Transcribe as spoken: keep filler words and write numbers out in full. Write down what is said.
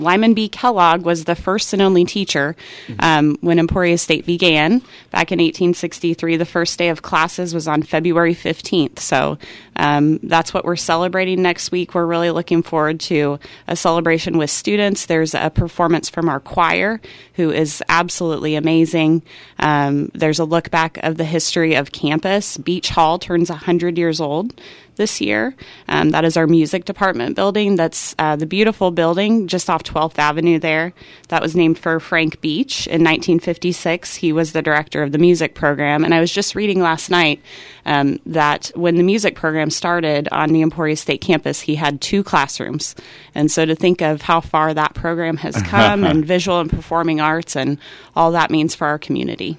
Lyman B. Kellogg was the first and only teacher um, when Emporia State began back in eighteen sixty-three. The first day of classes was on February fifteenth. So um, that's what we're celebrating next week. We're really looking forward to a celebration with students. There's a performance from our choir, who is absolutely amazing. Um, there's a look back of the history of campus. Beach Hall turns one hundred years old this year. Um, that is our music department building. That's uh, the beautiful building just off twelfth Avenue there. That was named for Frank Beach in nineteen fifty-six. He was the director of the music program. And I was just reading last night um, that when the music program started on the Emporia State campus, he had two classrooms. And so to think of how far that program has come and visual and performing arts and all that means for our community.